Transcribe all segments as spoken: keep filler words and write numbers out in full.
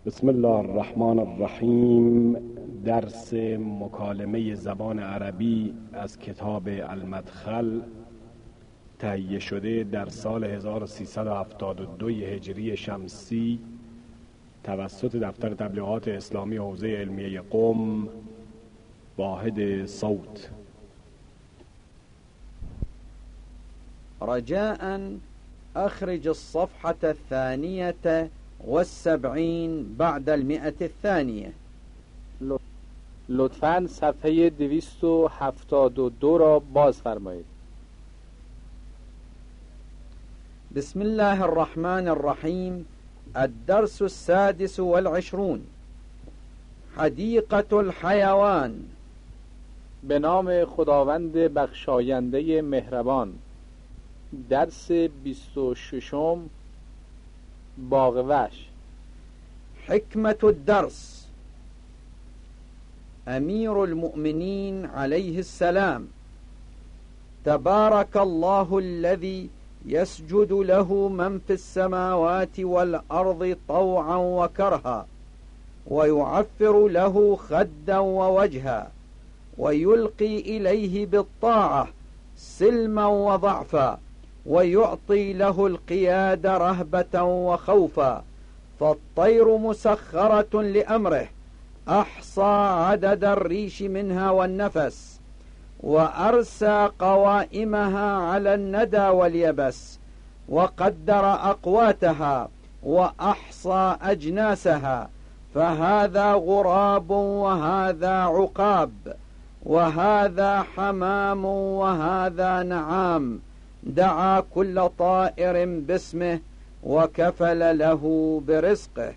بسم الله الرحمن الرحیم. درس مکالمه زبان عربی از کتاب المدخل، تهیه شده در سال هزار و سیصد و هفتاد و دو هجری شمسی توسط دفتر تبلیغات اسلامی حوزه علمیه قم، واحد صوت. رجاء أخرج الصفحة الثانية والسبعين بعد المئة الثانية. لطفاً صفحه دویست و هفتاد و دو را باز فرمایید. بسم الله الرحمن الرحيم. الدرس السادس والعشرون. حديقة الحيوان. به نام خداوند بخشاینده مهربان. درس بیست و ششم، باغ وحش. حكمة الدرس. أمير المؤمنين عليه السلام: تبارك الله الذي يسجد له من في السماوات والأرض طوعا وكرها، ويعفر له خدا ووجها، ويلقي إليه بالطاعة سلما وضعفا، ويعطي له القياد رهبة وخوفا. فالطير مسخرة لأمره، أحصى عدد الريش منها والنفس، وأرسى قوائمها على الندى واليبس، وقدر أقواتها، وأحصى أجناسها. فهذا غراب وهذا عقاب، وهذا حمام وهذا نعام. دعا كل طائر باسمه وكفل له برزقه.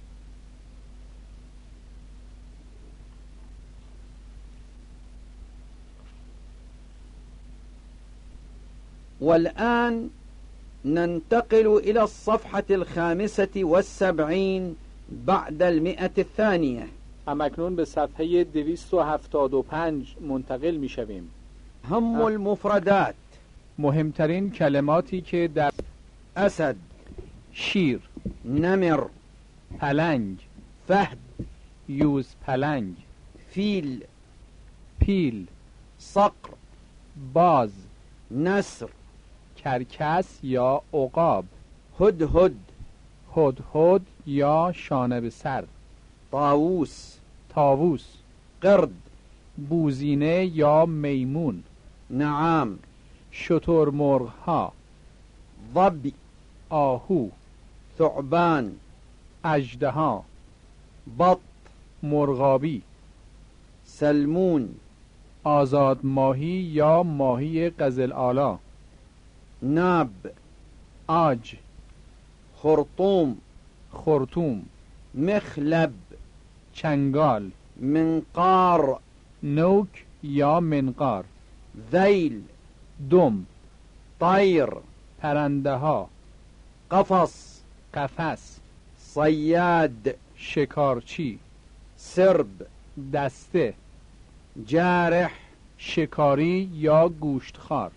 والآن ننتقل إلى الصفحة الخامسة والسبعين بعد المئة الثانية. همکنون به صفحه دویست و هفتاد و پنج منتقل می شویم. هم المفردات. مهمترین کلماتی که در اسد، شیر، نمر، پلنگ، فهد، یوز پلنگ، فیل، پیل، صقر، باز، نسر، کرکس یا عقاب، هدهد، هدهد یا شانه به سر، طاووس، طاووس، قرد، بوزینه یا میمون، نعام، شترمرغ ها، ظبی، آهو، ثعبان، اژدها، بط، مرغابی، سلمون، آزاد ماهی یا ماهی قزل آلا، ناب، آج، خرطوم، خرطوم، مخلب، چنگال، منقار، نوک یا منقار، ذیل، دم، طیر، پرنده ها، قفص، قفس، صیاد، شکارچی، سرب، دسته، جارح، شکاری یا گوشتخوار،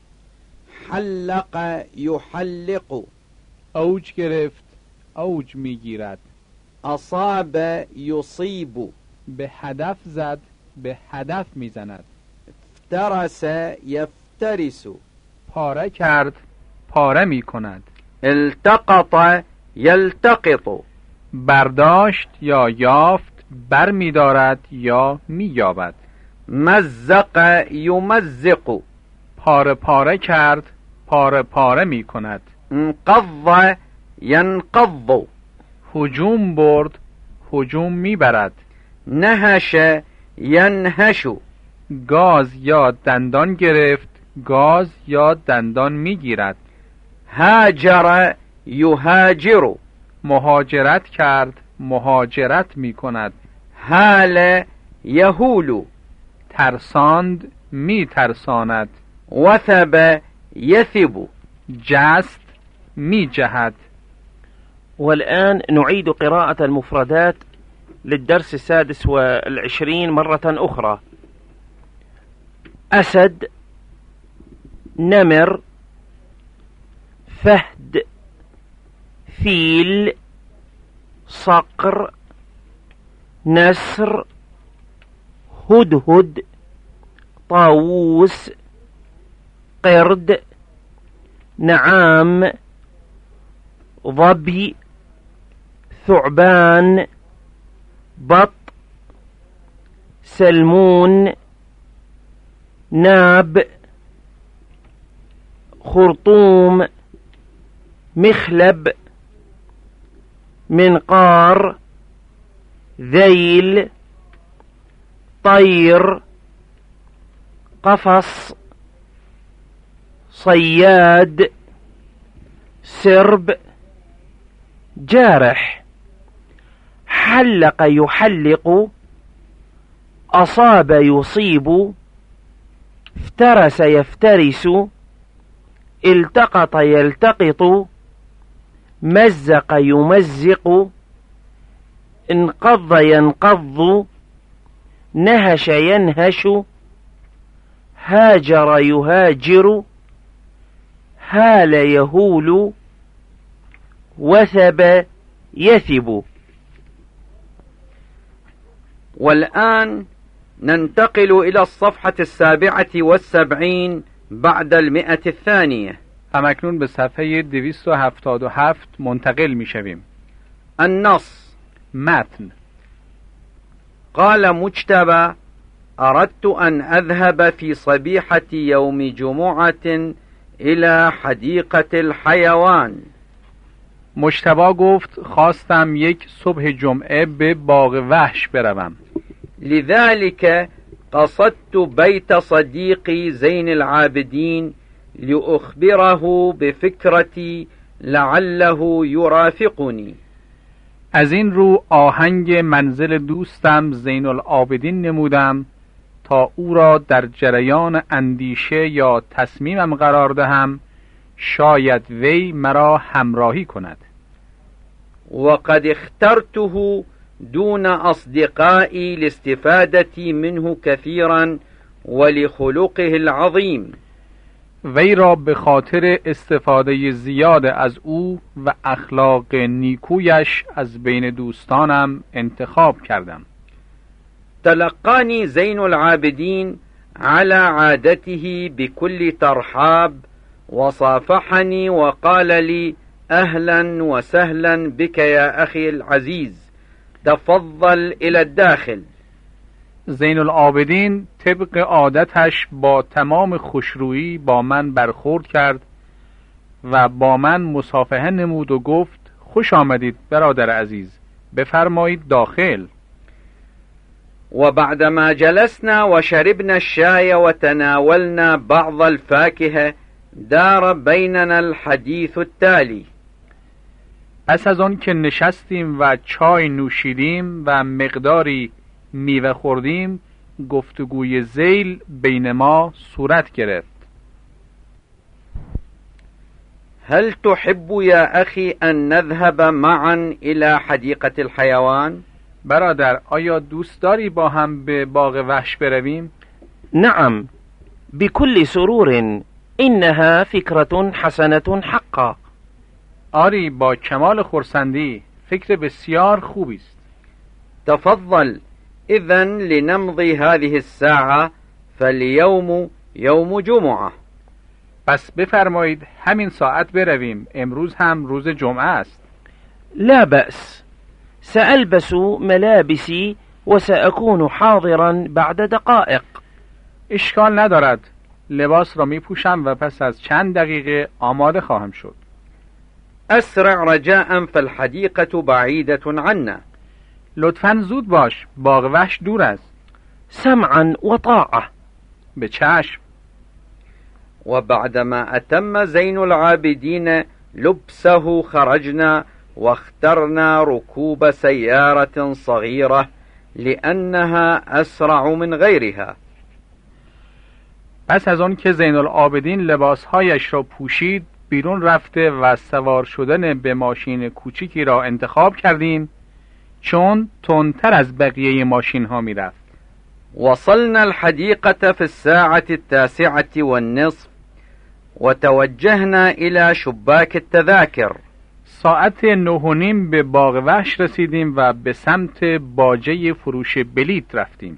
حلق یحلق، اوج گرفت، اوج میگیرد، اصاب یصیب، به هدف زد، به هدف میزند، افترس یفترس، پاره کرد، پاره میکند، التقط یلتقط، برداشت یا یافت، بر می‌دارد یا می‌یابد، مزق یمزق، پاره پاره کرد، پاره پاره می‌کند، انقض ینقض، هجوم برد، هجوم می‌برد، نهش ینهش، گاز یا دندان گرفت، گاز یا دندان می‌گیرد، هاجر یهاجر، مهاجرت کرد، مهاجرت می‌کند، هال یهول، ترساند، می‌ترساند، وثب یثب، جست، می‌جهد. والآن نعيد قراءة المفردات للدرس السادس والعشرين مرة أخرى. أسد، نمر، فهد، فيل، صقر، نسر هدهد طاووس قرد نعام ظبي ثعبان بط سلمون ناب خرطوم مخلب منقار ذيل طير قفص صياد سرب جارح حلق يحلق أصاب يصيب افترس يفترس التقط يلتقط مزق يمزق انقض ينقض نهش ينهش هاجر يهاجر هال يهول وثب يثب. والآن ننتقل إلى الصفحة السابعة والسبعين بعد المئة الثانية. همکنون به صفحه دویست و هفتاد و هفت منتقل می شویم. النص. متن. قال مجتبى: أردت أن أذهب في صبيحة يوم جمعة إلى حديقة الحيوان. مجتبی گفت خواستم یک صبح جمعه به باغ وحش بروم. لذلك قصدت بيت صديقي زين العابدين لأخبره بفكرتي لعله يرافقني. از این رو آهنگ منزل دوستم زین العابدین نمودم تا او را در جریان اندیشه یا تصمیمم قرار دهم، شاید وی مرا همراهی کند. وقد اخترته دون أصدقائي لاستفادتي منه كثيرا ولخلقه العظيم. وی را به خاطر استفاده زیاد از او و اخلاق نیکویش از بین دوستانم انتخاب کردم. تلقاني زين العابدين على عادته بكل ترحاب وصافحني وقال لي: أهلا وسهلا بك يا أخي العزيز، تفضل إلى الداخل. زین العابدین طبق عادتش با تمام خوشرویی با من برخورد کرد و با من مصافحه نمود و گفت: خوش آمدید برادر عزیز، بفرمایید داخل. وبعدما جلسنا وشربنا الشاي وتناولنا بعض الفاكهة دار بيننا الحديث التالي. پس از آن که نشستیم و چای نوشیدیم و مقداری میوه خوردیم، گفتگوی ذیل بین ما صورت گرفت. هل تحب يا أخي أن نذهب معا إلى حديقة الحيوان؟ برادر، آیا دوست داری با هم به باغ وحش برویم؟ نعم بكل سرور، إنها فكرة حسنة حقا. آری، با کمال خرسندی، فکر بسیار خوبی است. تفضل إذن لنمضي هذه الساعة، فاليوم يوم جمعة. پس بفرمایید همین ساعت برویم، امروز هم روز جمعه است. لا بأس، سألبس ملابسي وسأكون حاضرا بعد دقائق. اشکال ندارد، لباس را می پوشم و پس از چند دقیقه آماده خواهم شد. أسرع رجاء فالحديقة بعيدة عنا. لطفاً زود باش، باغ وحش دور است. سمعا وطاعة. به چشم. وبعدما أتم زين العابدين لبسه خرجنا واخترنا ركوب سيارة صغيرة لأنها أسرع من غيرها. پس از آن که زین العابدین لباسهایش را پوشید، بیرون رفته و سوار شدن به ماشین کوچیکی را انتخاب کردیم چون تندتر از بقیه ماشین ها می رفت. وصلنا الحديقة في الساعة التاسعة والنصف وتوجهنا إلى شباك التذاكر. ساعت نه و نیم به باغ وحش رسیدیم و به سمت باجه فروش بلیط رفتیم.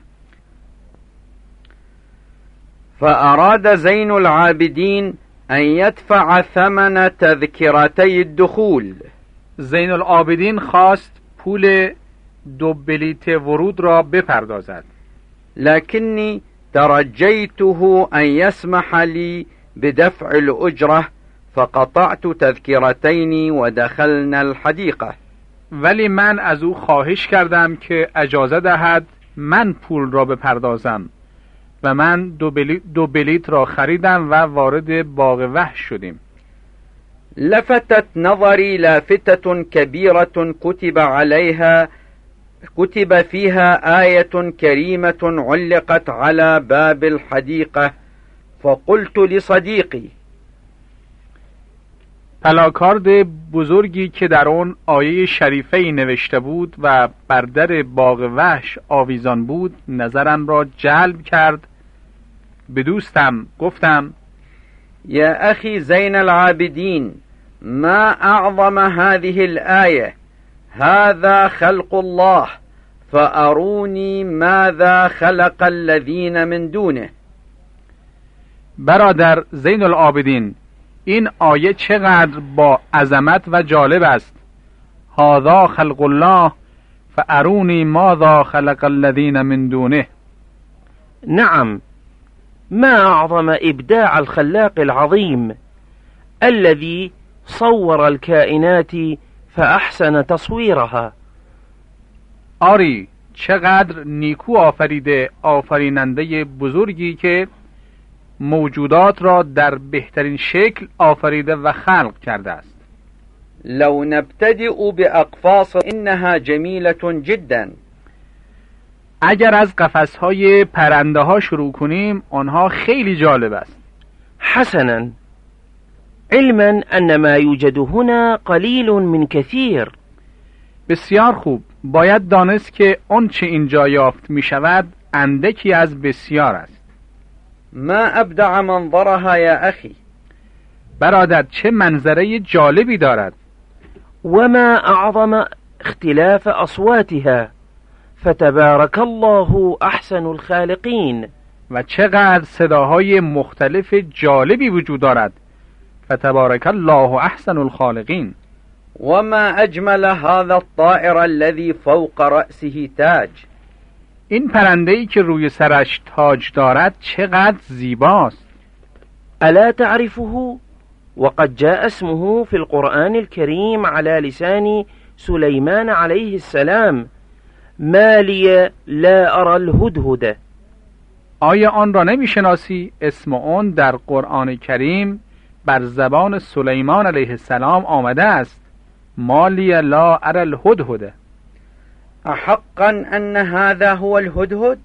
فأراد زين العابدين أن يدفع ثمن تذكرتي الدخول. زین العابدین خواست پول دو بلیط ورود را بپردازد، لكني ترجيته أن يسمح لي بدفع الأجرة فقطعت تذكرتين ودخلنا الحديقة. ولی من از او خواهش کردم که اجازه دهد من پول را بپردازم و من دو بلیط, دو بلیط را خریدم و وارد باغ وحش شدیم. لفتت نظري لافتة كبيرة كتب عليها كتب فيها آية كريمة علقت على باب الحديقة فقلت لصديقي. پلاکارد بزرگی که در آن آیه شریفه‌ای نوشته بود و بر در باغ وحش آویزان بود نظرم را جلب کرد. به دوستم گفتم: يا أخي زين العابدين، ما أعظم هذه الآية، هذا خلق الله فأروني ماذا خلق الذين من دونه. برادر زین العابدین، این آیه چقدر با عظمت و جالب است. هذا خلق الله فأروني ماذا خلق الذين من دونه. نعم، ما أعظم إبداع الخلاق العظيم الذي صور الكائنات فأحسن تصويرها. آری، چقدر نیکو آفریده آفریننده بزرگی که موجودات را در بهترین شکل آفریده و خلق کرده است. لو نبتدئ بأقفاص إنها جميلة جدا. اگر از قفس‌های پرنده ها شروع کنیم آنها خیلی جالب است. حسنا، علما أن ما يوجد هنا قليل من كثير. بسیار خوب، باید دانست که آنچه اینجا یافت می شود اندکی از بسیار است. ما ابدع منظرها یا اخی. برادر، چه منظره جالبی دارد. وما أعظم اختلاف أصواتها فتبارك الله أحسن الخالقين. و چقدر صداهای مختلف جالبی وجود دارد. فتبارك الله احسن الخالقین. وما أجمل هذا الطائر الذي فوق رأسه تاج. این پرنده‌ای که روی سرش تاج دارد چقدر زیباست. ألا تعرفه؟ وقد جاء اسمه في القرآن الكريم على لسان سليمان عليه السلام: ما لي لا أرى الهدهد. آیا آن را نمی‌شناسی؟ اسم آن در قرآن کریم بر زبان سلیمان علیه السلام آمده است: ما لی لا اری الهدهد. احقا ان هذا هو الهدهد؟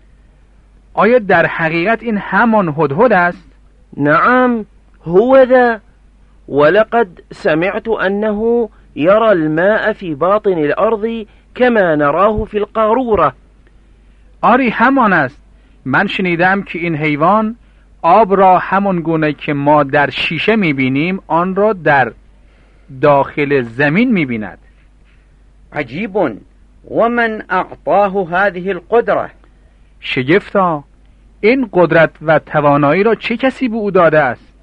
آیا در حقیقت این همان هدهد است؟ نعم هو ذا، ولقد سمعت أنه يرى الماء في باطن الأرض كما نراه في القارورة. آری همان است. من شنیدم که این حیوان آب را همان گونه که ما در شیشه میبینیم آن را در داخل زمین میبیند. عجیب، ومن اعطاه هذه القدره؟ شگفتا، این قدرت و توانایی را چه کسی به او داده است؟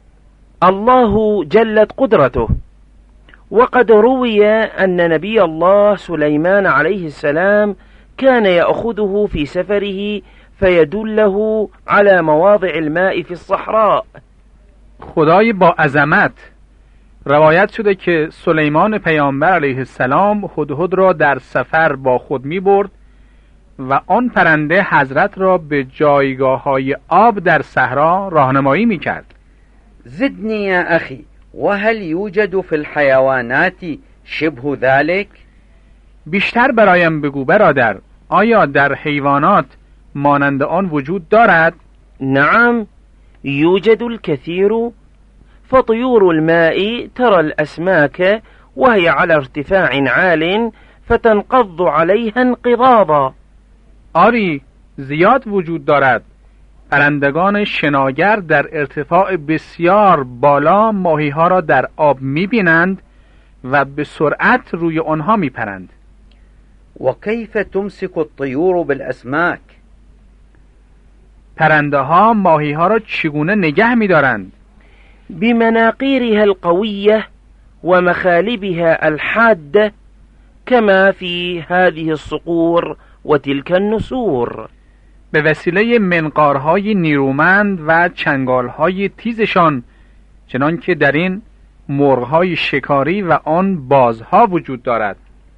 الله جلت قدرته، وقد روي أن نبي الله سليمان عليه السلام كان يأخذه في سفره فيدله على مواضع الماء في الصحراء. خدای با عظمت، روایت شده که سلیمان پیامبر علیه السلام هدهد را در سفر با خود می برد و آن پرنده حضرت را به جایگاه های آب در صحرا راهنمایی می کرد. زدنی یا اخی، وهل یوجد فی الحیوانات شبه ذلك؟ بیشتر برایم بگو برادر، آیا در حیوانات مانند آن وجود دارد؟ نعم يوجد الكثير، فطيور الماء ترى الأسماك وهي على ارتفاع عال فتنقض عليها انقضاضا. آری زیاد وجود دارد. پرندگان شناگر در ارتفاع بسیار بالا ماهی ها را در آب می بینند و به سرعت روی آنها میپرند. وكيف تمسك الطيور بالأسماك؟ پرنده ها ماهی ها را چگونه نگه می‌دارند؟ بمناقيرها القوية ومخالبها الحادة كما في هذه الصقور وتلك النسور. به وسیله منقارهای نیرومند و چنگالهای تیزشان، چنان که در این مرغ‌های شکاری و آن بازها وجود دارد.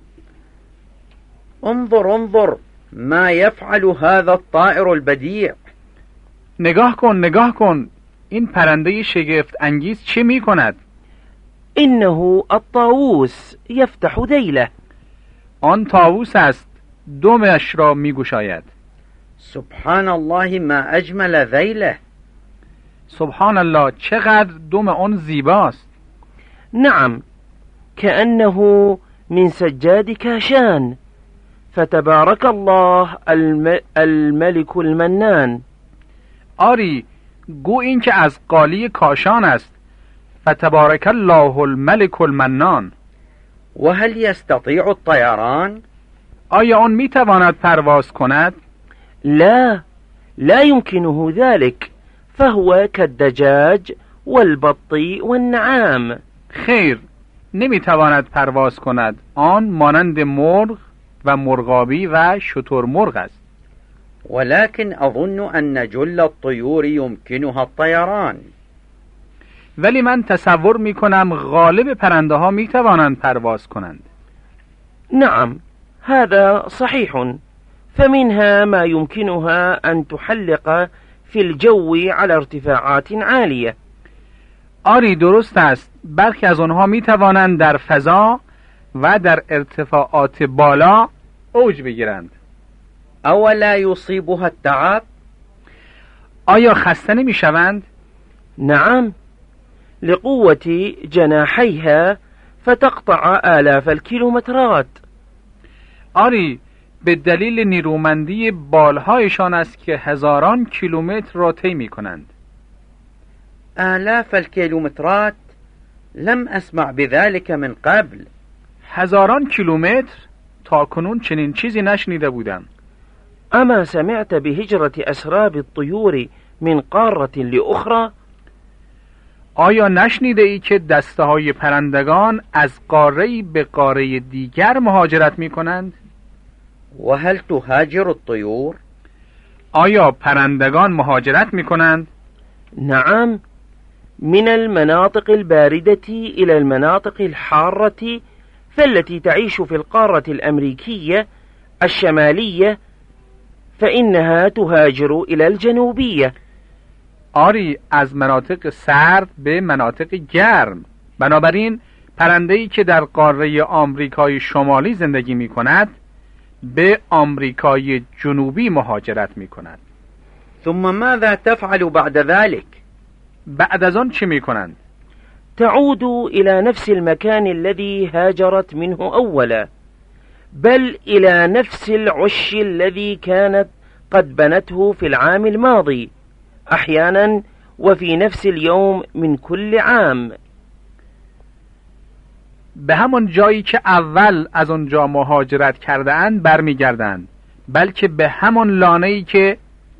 انظر انظر ما يفعل هذا الطائر البديع. نگاه کن نگاه کن، این پرنده شگفت انگیز چه می کند؟ إنه الطاووس يفتح ذيله. آن طاووس است، دمش را می گشاید. سبحان الله ما أجمل ذيله. سبحان الله، چقدر دم آن زیباست. نعم، كأنه من سجاد كاشان، فتبارك الله الم... الملك المنان. آری، گو این که از قالی کاشان است. فتبارک الله الملك المنان. وهل يستطيع الطيران؟ آیا آن میتواند پرواز کند؟ لا، لا يمكنه ذلك، فهو كالدجاج والبط والنعام. خیر، نمیتواند پرواز کند. آن مانند مرغ و مرغابی و شترمرغ است. ولكن أظن أن جل الطيور يمكنها الطيران. ولی من تصور میکنم غالب پرنده ها میتوانند پرواز کنند. نعم، هذا صحيح، فمنها ما يمكنها أن تحلق في الجو على ارتفاعات عالية. آری، درست است. برخی از آنها میتوانند در فضا و در ارتفاعات بالا اوج بگیرند. اولا يصيبها التعب؟ آیا خسته نمیشوند؟ نعم، لقوة جناحيها فتقطع آلاف الكيلومترات. آری، به دلیل نیرومندی بالهایشان است که هزاران کیلومتر را طی می‌کنند. آلاف الكيلومترات؟ لم أسمع بذلك من قبل. هزاران کیلومتر؟ تا کنون چنین چیزی نشنیده بودم. أما سمعت بهجرة أسراب الطيور من قارة لأخرى؟ آیا نشنیده ای که دسته های پرندگان از قاره‌ای به قاره دیگر مهاجرت می کنند؟ و هل تهاجر الطيور؟ آیا پرندگان مهاجرت می کنند؟ نعم، من المناطق الباردة إلى المناطق الحارة، فالتي تعيش في القارة الأمريكية الشمالية فإنها تهاجر إلى الجنوبية. آری، از مناطق سرد به مناطق گرم. بنابراین پرنده‌ای که در قاره آمریکای شمالی زندگی می کند به آمریکای جنوبی مهاجرت می کند. ثم ماذا تفعل بعد ذلك؟ بعد از آن چه می کنند؟ تعود إلى نفس المكان الذي هاجرت منه أولا، بل إلى نفس العش الذي كانت قد بنته في العام الماضي أحيانا وفي نفس اليوم من كل عام. به همون جایی که اول از اونجا مهاجرت کرده اند برمیگردند، بلکه به همون لانه‌ای که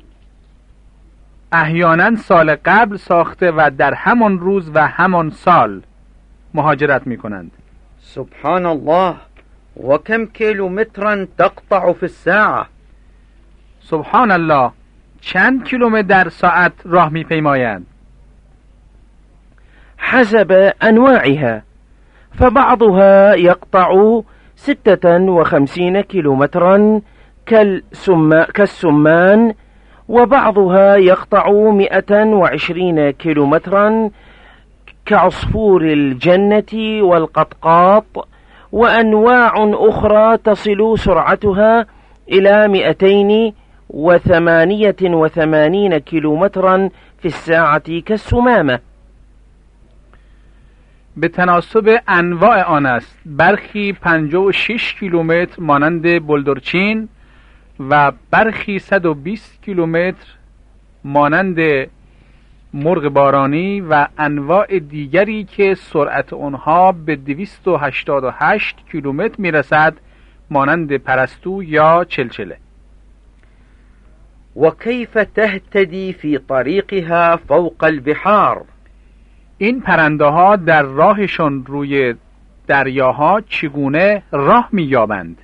احیانا سال قبل ساخته و در همون روز و همون سال مهاجرت میکنند. سبحان الله، وكم كيلومترا تقطع في الساعة؟ سبحان الله، چند کیلومتر در ساعت راه میپیمایند؟ حسب أنواعها، فبعضها يقطع ستة وخمسين كيلومترا كالسمان، وبعضها يقطع مئة وعشرين كيلومترا كعصفور الجنة والقطقاط، وأنواع أخرى تصل سرعتها إلى مئتين وثمانية وثمانين كيلومترا في الساعة كالسمامة. به تناسب انواع آن است. برخی پنجاه و شش کیلومتر مانند بلدرچین و برخی صد و بیست کیلومتر مانند مرغ بارانی و انواع دیگری که سرعت آنها به دویست و هشتاد و هشت کیلومتر میرسد، مانند پرستو یا چلچله. وكيف تهتدي في طريقها فوق البحار؟ این پرنده ها در راهشون روی دریاها چگونه راه می‌یابند؟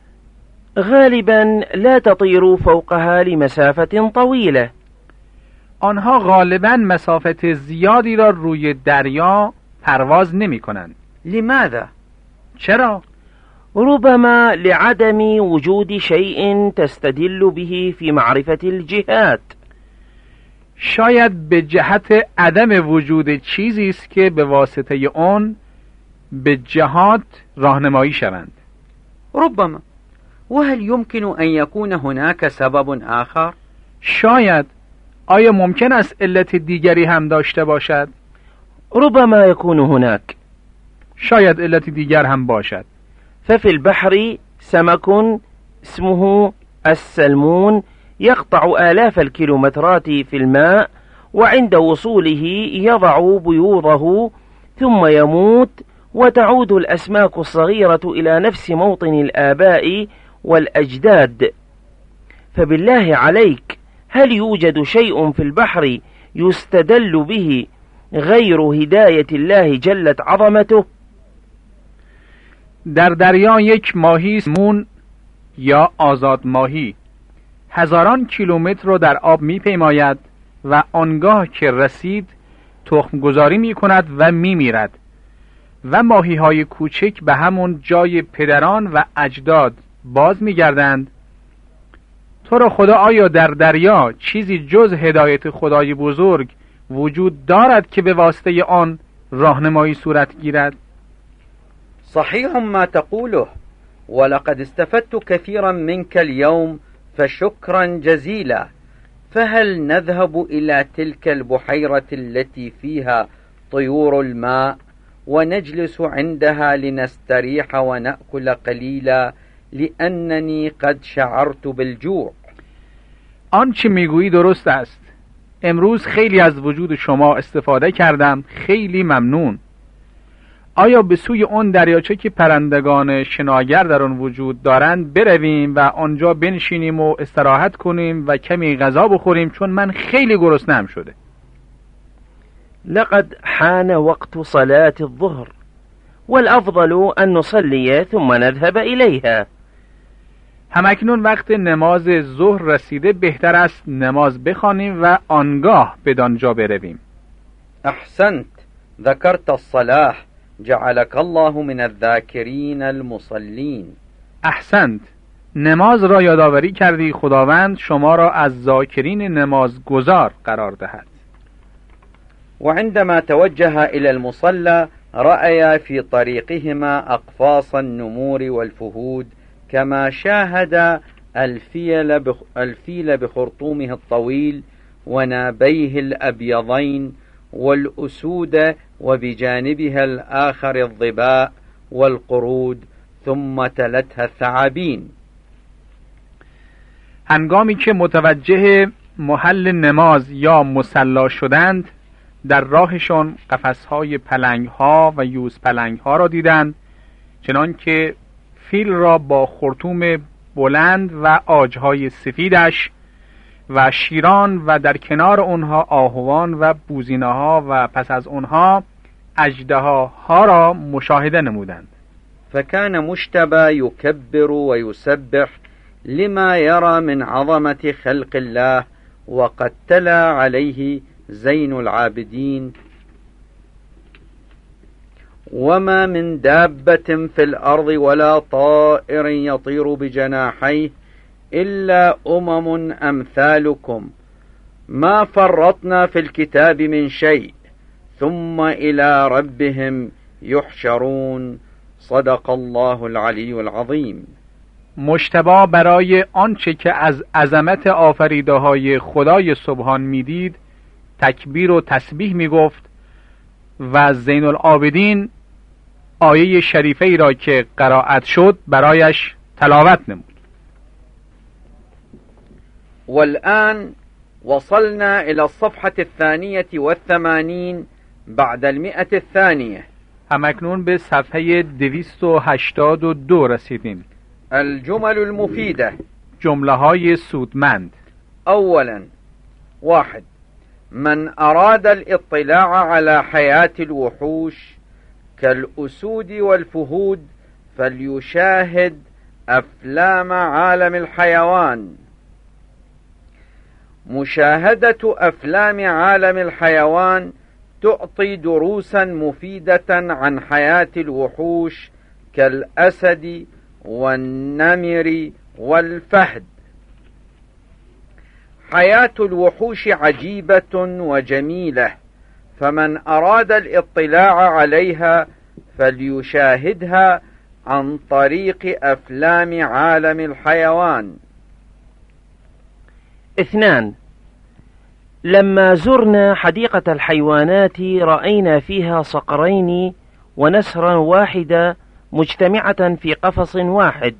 غالبا لا تطير فوقها لمسافة طويلة. آنها غالبا مسافت زیادی را روی دریا پرواز نمی کنند. لماذا؟ چرا؟ ربما لعدم وجود شيء تستدل به في معرفة الجهات. شاید به جهت عدم وجود چیزی است که به واسطه آن به جهات راهنمایی شوند. ربما. وهل يمكن أن يكون هناك سبب آخر؟ شاید. آیا ممکن است علت دیگری هم داشته باشد؟ ربما يكون هناك. شاید علت دیگر هم باشد. ففي البحر سمك اسمه السلمون يقطع آلاف الكيلومترات في الماء، وعند وصوله يضع بيوضه ثم يموت، وتعود الأسماك الصغيرة إلى نفس موطن الآباء والأجداد. فبالله عليك، هل يوجد شيء في البحر يستدل به غير هداية الله جلت عظمته؟ در دریا یک ماهی سمون یا آزاد ماهی هزاران کیلومتر را در آب می پیماید و آنگاه که رسید تخم گذاری می کند و می میرد و ماهی های کوچک به همون جای پدران و اجداد باز می گردند. تو را خدا، آیا در دریا چیزی جز هدایت خدای بزرگ وجود دارد که به واسطه آن راهنمایی صورت گیرد؟ صحيح ما تقوله، ولقد استفدت كثيرا منك اليوم فشكرا جزيلا. فهل نذهب إلى تلك البحيرة التي فيها طيور الماء ونجلس عندها لنستريح ونأكل قليلا، لأنني قد شعرت بالجوع؟ آنچه میگویی درست است. امروز خیلی از وجود شما استفاده کردم. خیلی ممنون. آیا به سوی اون دریاچه که پرندگان شناگر در آن وجود دارند برویم و آنجا بنشینیم و استراحت کنیم و کمی غذا بخوریم، چون من خیلی گرسنه‌ام شده. لقد حان وقت صلاة الظهر، والأفضل أن نصلي ثم نذهب إليها. همکنون وقت نماز ظهر رسیده، بهتر است نماز بخوانیم و آنگاه بدانجا برویم. أحسنت، ذكرت الصلاة، جعلك الله من الذاكرين المصلين. احسنت، نماز را یادآوری کردی. خداوند شما را از ذاکرین نماز گزار قرار دهد. وعندما توجه إلى المصلى رأي في طريقهما أقفاص النمور والفهود، كما شاهد الفيل, بخ... الفيل بخرطومه الطويل ونابيه الأبيضين، والأسود وبجانبها الآخر الظباء والقرود، ثم تلتها الثعابين. هنگامی که متوجه محل نماز یا مصلا شدند، در راهشان قفس‌های پلنگ‌ها و یوز پلنگ‌ها را دیدند، چنان که فیل را با خرطوم بلند و عاج‌های سفیدش و شیران و در کنار آنها آهوان و بوزینه‌ها و پس از آنها اژدهاها را مشاهده نمودند. فكان مشتبه يكبر ويسبح لما يرى من عظمة خلق الله، وقد تلا عليه زين العابدين: وما من دابة في الأرض ولا طائر يطير بجناحيه إلا أمم أمثالكم ما فرطنا في الكتاب من شيء ثم إلى ربهم يحشرون. صدق الله العلی العظیم. مجتبی برای آنچه که از عظمت آفریده های خدای سبحان میدید تکبیر و تسبیح میگفت و زین العابدین آیه شریفه ای را که قرائت شد برایش تلاوت نمود. والآن وصلنا إلى الصفحة الثانية والثمانين بعد المئة الثانية. همکنون به صفحه دویست و هشتاد و دو رسیدیم. الجمل المفيدة. جمله های سودمند. أولا، واحد، من أراد الاطلاع على حياة الوحوش كالأسود والفهود فليشاهد أفلام عالم الحيوان. مشاهدة أفلام عالم الحيوان تعطي دروسا مفيدة عن حياة الوحوش كالأسد والنمر والفهد. حياة الوحوش عجيبة وجميلة، فمن أراد الاطلاع عليها فليشاهدها عن طريق أفلام عالم الحيوان. اثنان، لما زرنا حديقة الحيوانات رأينا فيها صقرين ونسرا واحدة مجتمعة في قفص واحد.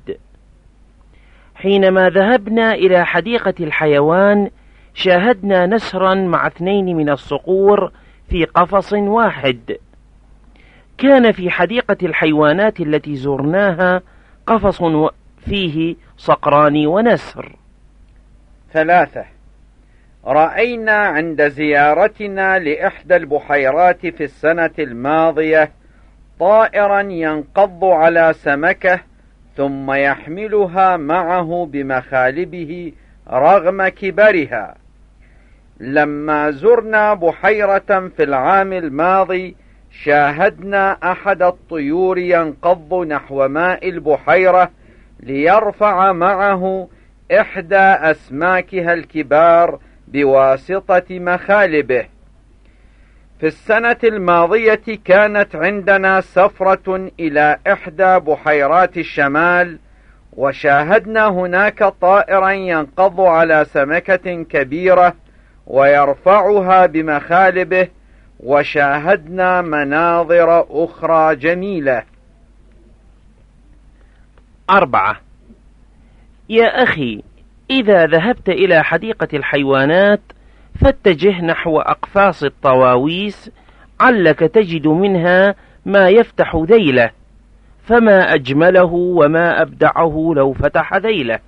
حينما ذهبنا إلى حديقة الحيوان شاهدنا نسرا مع اثنين من الصقور في قفص واحد. كان في حديقة الحيوانات التي زرناها قفص فيه صقران ونسر. ثلاثة، رأينا عند زيارتنا لإحدى البحيرات في السنة الماضية طائرا ينقض على سمكة ثم يحملها معه بمخالبه رغم كبرها. لما زرنا بحيرة في العام الماضي شاهدنا أحد الطيور ينقض نحو ماء البحيرة ليرفع معه إحدى أسماكها الكبار بواسطة مخالبه. في السنة الماضية كانت عندنا سفرة إلى إحدى بحيرات الشمال وشاهدنا هناك طائرا ينقض على سمكة كبيرة ويرفعها بمخالبه، وشاهدنا مناظر أخرى جميلة. أربعة، يا أخي، إذا ذهبت إلى حديقة الحيوانات فاتجه نحو أقفاص الطواويس علك تجد منها ما يفتح ذيله، فما أجمله وما أبدعه لو فتح ذيله.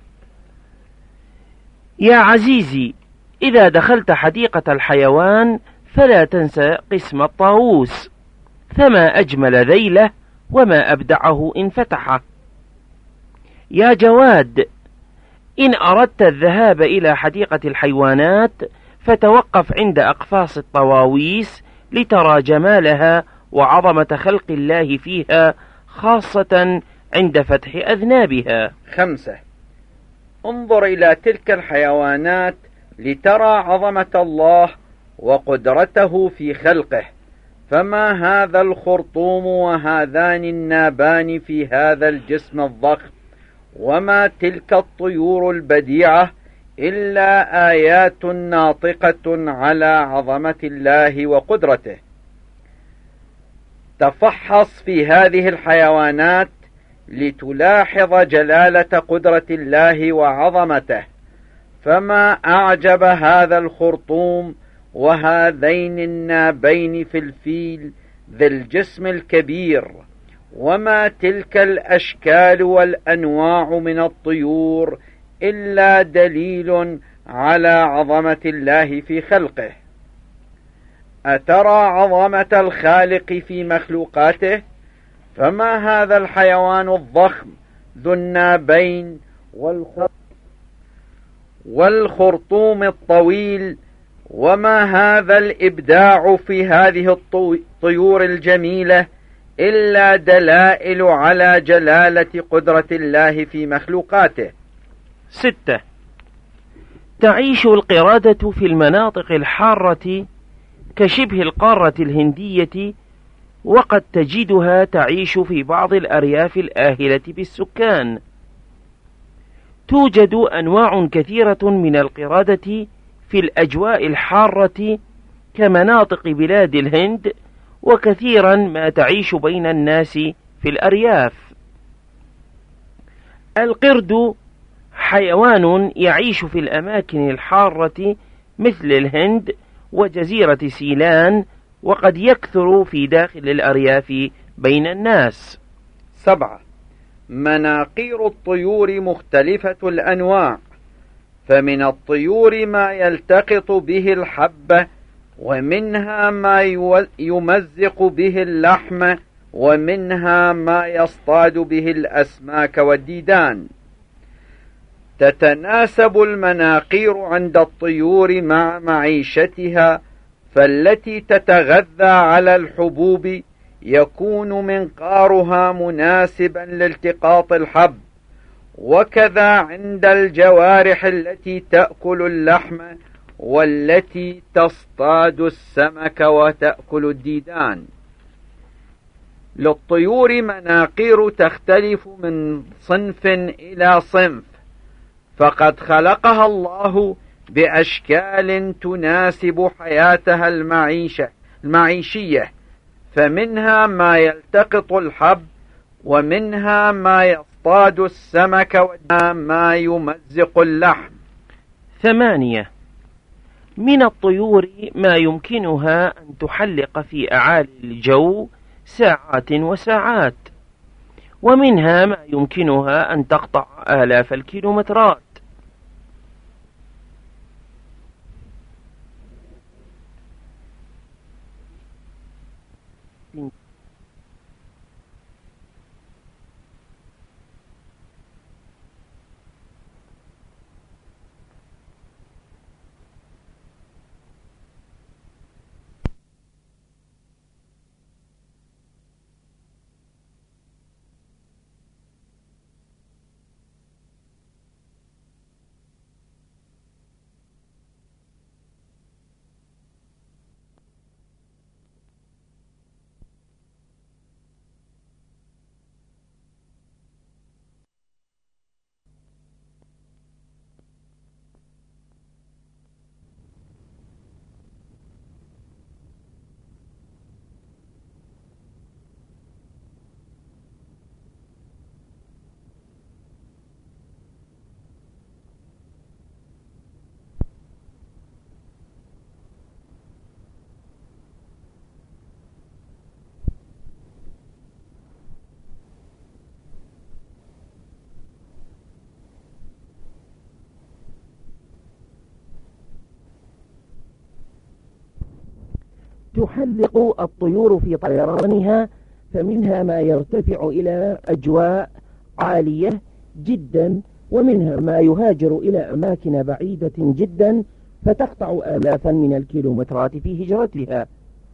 يا عزيزي، إذا دخلت حديقة الحيوان فلا تنسى قسم الطاووس، فما أجمل ذيله وما أبدعه إن فتحه. يا جواد، إن أردت الذهاب إلى حديقة الحيوانات فتوقف عند أقفاص الطواويس لترى جمالها وعظمة خلق الله فيها، خاصة عند فتح أذنابها. خمسة، انظر إلى تلك الحيوانات لترى عظمة الله وقدرته في خلقه. فما هذا الخرطوم وهذان النابان في هذا الجسم الضخم، وما تلك الطيور البديعة إلا آيات ناطقة على عظمة الله وقدرته. تفحص في هذه الحيوانات لتلاحظ جلالة قدرة الله وعظمته. فما أعجب هذا الخرطوم وهذين النابين في الفيل ذي الجسم الكبير، وما تلك الأشكال والأنواع من الطيور إلا دليل على عظمة الله في خلقه. أترى عظمة الخالق في مخلوقاته؟ فما هذا الحيوان الضخم ذو النابين والخرطوم الطويل، وما هذا الإبداع في هذه الطيور الجميلة إلا دلائل على جلالة قدرة الله في مخلوقاته. ستة، تعيش القردة في المناطق الحارة كشبه القارة الهندية، وقد تجدها تعيش في بعض الأرياف الآهلة بالسكان. توجد أنواع كثيرة من القردة في الأجواء الحارة كمناطق بلاد الهند، وكثيرا ما تعيش بين الناس في الأرياف. القرد حيوان يعيش في الأماكن الحارة مثل الهند وجزيرة سيلان، وقد يكثر في داخل الأرياف بين الناس. سبعة. مناقير الطيور مختلفة الأنواع، فمن الطيور ما يلتقط به الحب، ومنها ما يمزق به اللحم، ومنها ما يصطاد به الأسماك والديدان. تتناسب المناقير عند الطيور مع معيشتها، فالتي تتغذى على الحبوب يكون منقارها مناسبا لالتقاط الحب، وكذا عند الجوارح التي تأكل اللحم والتي تصطاد السمك وتأكل الديدان. للطيور مناقير تختلف من صنف إلى صنف، فقد خلقها الله بأشكال تناسب حياتها المعيشة المعيشية، فمنها ما يلتقط الحب، ومنها ما يصطاد السمك، ومنها ما يمزق اللحم. ثمانية. من الطيور ما يمكنها أن تحلق في أعالي الجو ساعات وساعات، ومنها ما يمكنها أن تقطع آلاف الكيلومترات. تحلق الطيور في طيرانها، فمنها ما يرتفع إلى أجواء عالية جدا، ومنها ما يهاجر إلى أماكن بعيدة جدا فتقطع آلافا من الكيلومترات في هجرتها.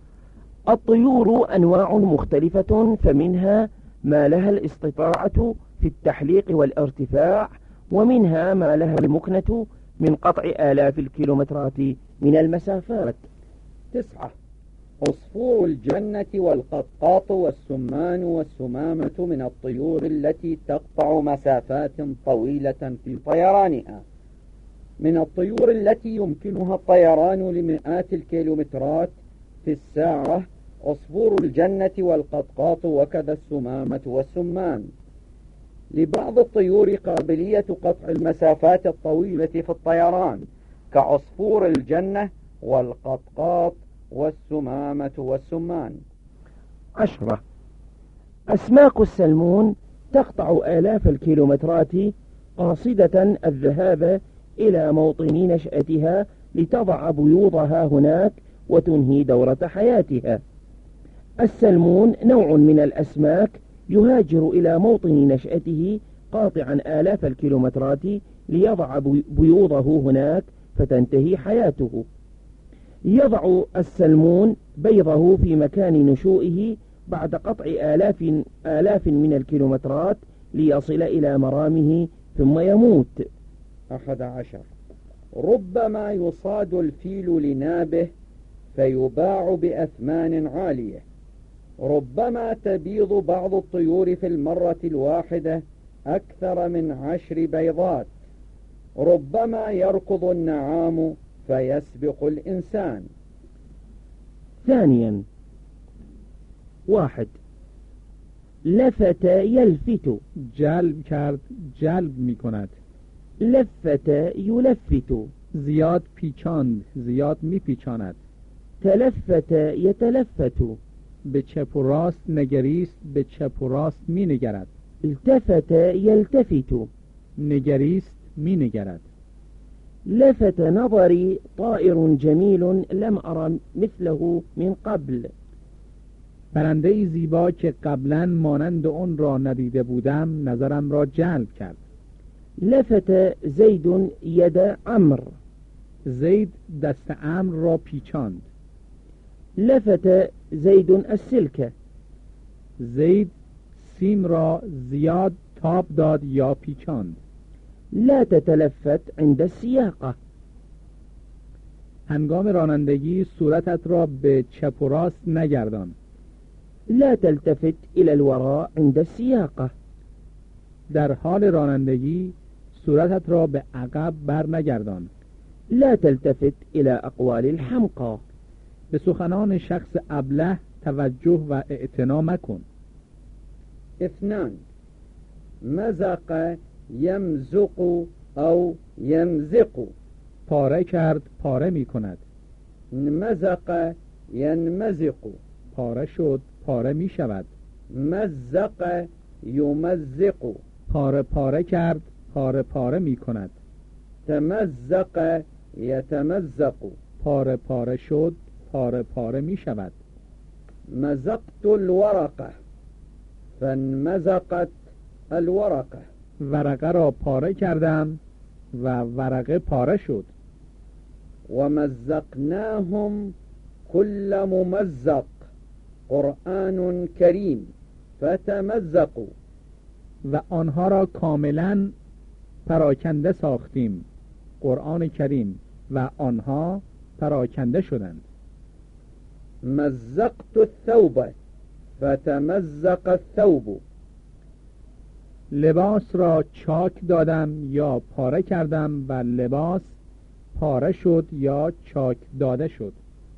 الطيور أنواع مختلفة، فمنها ما لها الاستطاعة في التحليق والارتفاع، ومنها ما لها المكنة من قطع آلاف الكيلومترات من المسافات. تسعة. عصفور الجنة والقطقاط والسمان والسمامة من الطيور التي تقطع مسافات طويلة في طيرانها. من الطيور التي يمكنها الطيران لمئات الكيلومترات في الساعة عصفور الجنة والقطقاط، وكذا السمامة والسمان. لبعض الطيور قابلية قطع المسافات الطويلة في الطيران كعصفور الجنة والقطقاط والسمامة والسمان. عشرة. أسماك السلمون تقطع آلاف الكيلومترات قاصدة الذهاب إلى موطن نشأتها لتضع بيوضها هناك وتنهي دورة حياتها. السلمون نوع من الأسماك يهاجر إلى موطن نشأته قاطعا آلاف الكيلومترات ليضع بيوضه هناك فتنتهي حياته. يضع السلمون بيضه في مكان نشوئه بعد قطع آلاف, آلاف من الكيلومترات ليصل إلى مرامه ثم يموت. أحد عشر. ربما يصاد الفيل لنابه فيباع بأثمان عالية. ربما تبيض بعض الطيور في المرة الواحدة أكثر من عشر بيضات. ربما يركض النعام فيسبق الإنسان. ثانيا. واحد. لفت يلفت. جلب کرد جلب می کند. لفت یلفت. زیاد پیچاند، زیاد می پیچاند. تلفت یتلفت، به چپ و راست نگریست، به چپ و راست می نگرد. التفت یلتفت، نگریست می نگرد. لفت نظري طائر جميل لم أرى مثله من قبل، پرنده زیبا که قبلا مانند اون را ندیده بودم نظرم را جلب کرد. لفت زید ید عمرو، زید دست عمرو را پیچاند. لفت زید السلک، زید سیم را زیاد تاب داد یا پیچاند. لا تتلفت عند السیاقه، هنگام رانندگی صورتت را به چپ و راست نگردان. لا تلتفت إلى الوراء عند السياقة، در حال رانندگی صورتت را به عقب بر نگردان. لا تلتفت إلى أقوال الحمقى، به سخنان شخص ابله توجه و اعتنا مکن. اثنان، مزق یمزق او یمزق، پاره کرد، پاره می کند. مزق ینمزق، پاره شد، پاره می شود. مزق یمزق، پاره پاره کرد، پاره پاره می کند. تمزق یتمزق، پاره پاره شد، پاره پاره می شود. مزقت الورقه فانمزقت الورقه، ورقه را پاره کردم و ورقه پاره شد. ومزقناهم كل ممزق قرآن کریم فتمزقوا، و آنها را کاملا پراکنده ساختیم، قرآن کریم، و آنها پراکنده شدند. مزقت الثوب فتمزق الثوب، لباس را چاک دادم یا پاره کردم و لباس پاره شد یا چاک داده شد.